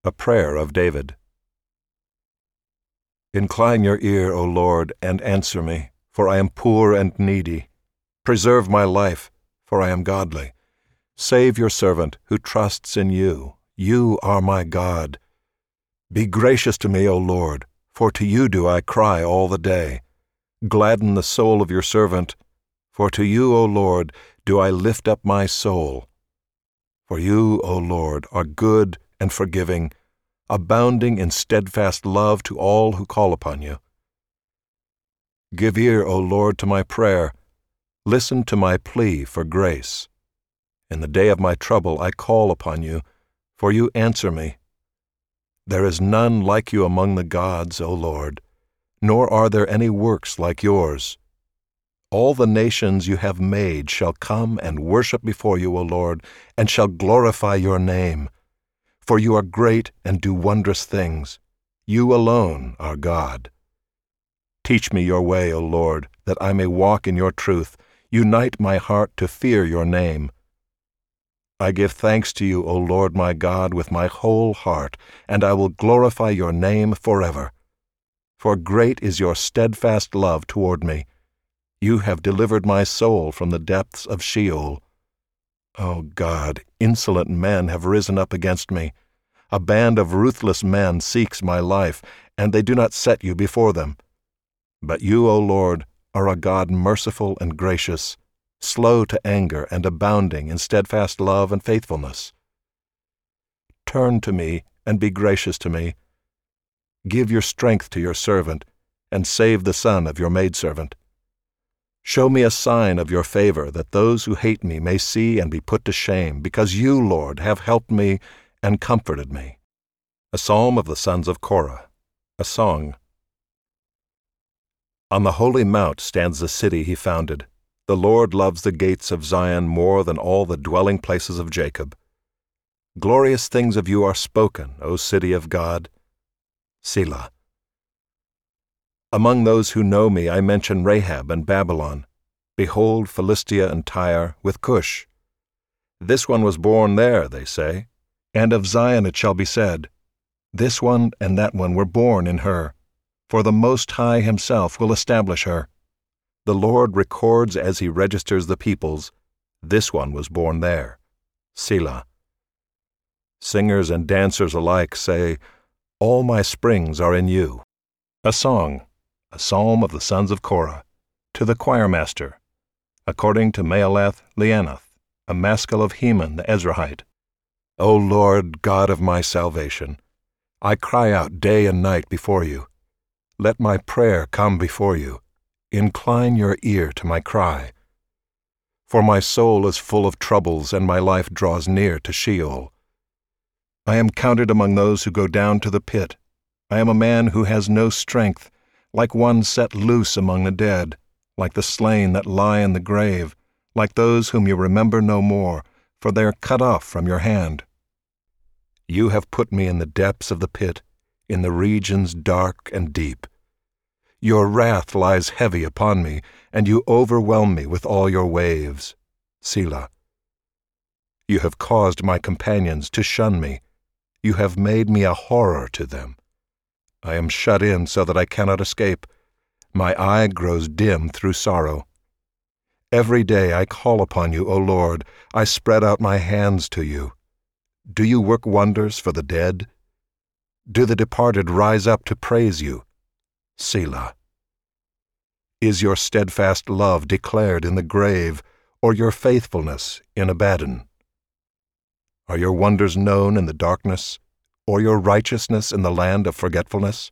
A prayer of David. Incline your ear, O Lord, and answer me, for I am poor and needy. Preserve my life, for I am godly. Save your servant who trusts in you. You are my God. Be gracious to me, O Lord, for to you do I cry all the day. Gladden the soul of your servant, for to you, O Lord, do I lift up my soul. For you, O Lord, are good and forgiving, abounding in steadfast love to all who call upon you. Give ear, O Lord, to my prayer. Listen to my plea for grace. In the day of my trouble I call upon you, for you answer me. There is none like you among the gods, O Lord, nor are there any works like yours. All the nations you have made shall come and worship before you, O Lord, and shall glorify your name. For you are great and do wondrous things. You alone are God. Teach me your way, O Lord, that I may walk in your truth. Unite my heart to fear your name. I give thanks to you, O Lord my God, with my whole heart, and I will glorify your name forever. For great is your steadfast love toward me. You have delivered my soul from the depths of Sheol. O God, insolent men have risen up against me. A band of ruthless men seeks my life, and they do not set you before them. But you, O Lord, are a God merciful and gracious, slow to anger and abounding in steadfast love and faithfulness. Turn to me and be gracious to me. Give your strength to your servant, and save the son of your maidservant. Show me a sign of your favor, that those who hate me may see and be put to shame, because you, Lord, have helped me and comforted me. A psalm of the sons of Korah, a song. On the holy mount stands the city he founded. The Lord loves the gates of Zion more than all the dwelling places of Jacob. Glorious things of you are spoken, O city of God. Selah. Among those who know me I mention Rahab and Babylon. Behold Philistia and Tyre with Cush. This one was born there, they say, and of Zion it shall be said, this one and that one were born in her, for the Most High himself will establish her. The Lord records as he registers the peoples, this one was born there. Selah. Singers and dancers alike say, all my springs are in you. A song, a psalm of the sons of Korah, to the choirmaster, according to Maalath Leannoth, a maskil of Heman the Ezrahite. O Lord, God of my salvation, I cry out day and night before you. Let my prayer come before you. Incline your ear to my cry. For my soul is full of troubles, and my life draws near to Sheol. I am counted among those who go down to the pit. I am a man who has no strength, like one set loose among the dead, like the slain that lie in the grave, like those whom you remember no more, for they are cut off from your hand. You have put me in the depths of the pit, in the regions dark and deep. Your wrath lies heavy upon me, and you overwhelm me with all your waves. Selah. You have caused my companions to shun me. You have made me a horror to them. I am shut in so that I cannot escape. My eye grows dim through sorrow. Every day I call upon you, O Lord. I spread out my hands to you. Do you work wonders for the dead? Do the departed rise up to praise you? Selah. Is your steadfast love declared in the grave, or your faithfulness in Abaddon? Are your wonders known in the darkness, or your righteousness in the land of forgetfulness?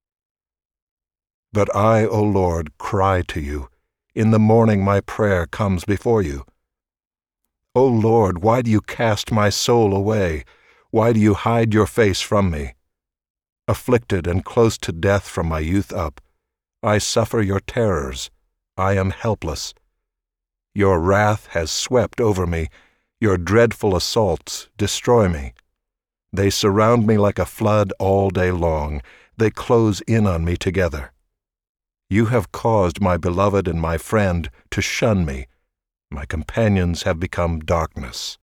But I, O Lord, cry to you. In the morning my prayer comes before you. O Lord, why do you cast my soul away? Why do you hide your face from me? Afflicted and close to death from my youth up, I suffer your terrors. I am helpless. Your wrath has swept over me. Your dreadful assaults destroy me. They surround me like a flood all day long. They close in on me together. You have caused my beloved and my friend to shun me. My companions have become darkness.